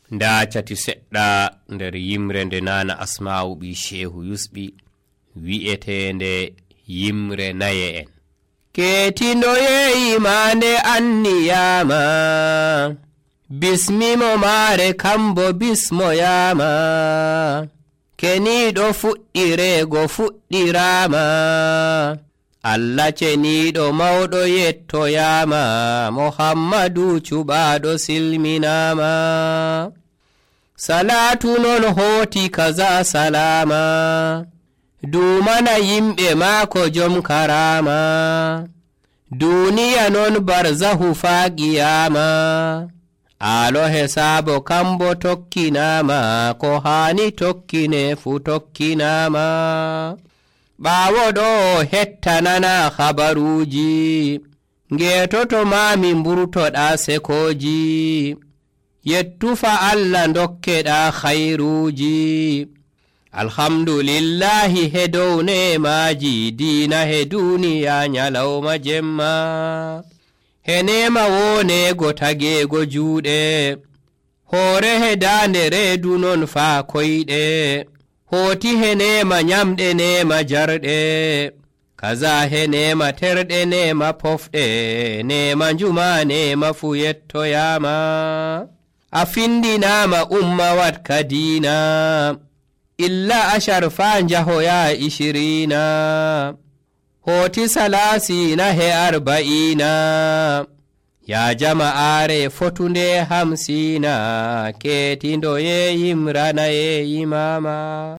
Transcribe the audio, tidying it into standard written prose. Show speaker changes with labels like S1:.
S1: nda cati seɗɗa nder yimre nde nana Asma'u ɓi Shehu yusɓi wi'etende yimre naye en. Ketindo yeyima nde anniyama bismimo mare kambo bismoyama keniɗo fuɗɗirego fuɗɗirama Allah ceniɗo mawɗo yettoyama Muhammadu cuɓaɗo silminama salatu non hoti kaza salama dumana yimɓe maako jom karama duniya non barzahu fa qiyama alo hesabo kambo tokkinama ko hani tokkine fu tokkinama ɓawo ɗo hettanana habaruji ngetoto mami mburtoɗa sekoji yettufa Allah dokkeɗa khairuji alhamdulillahi he dow nemaji dina he duniya nyalawma jemma he nema wonego tagego juuɗe hoore he dande reedu non fa koyɗe hoti he nema nyamɗe nema jarɗe kaza he nema terɗe nema pofɗe nema njuma nema fu yettoyama a findinama umma wat kadina illa ashar fa njahoya 20 hoti salasina he 40 ya jama'are fotunde 50 ketindo ye yimrana ye imama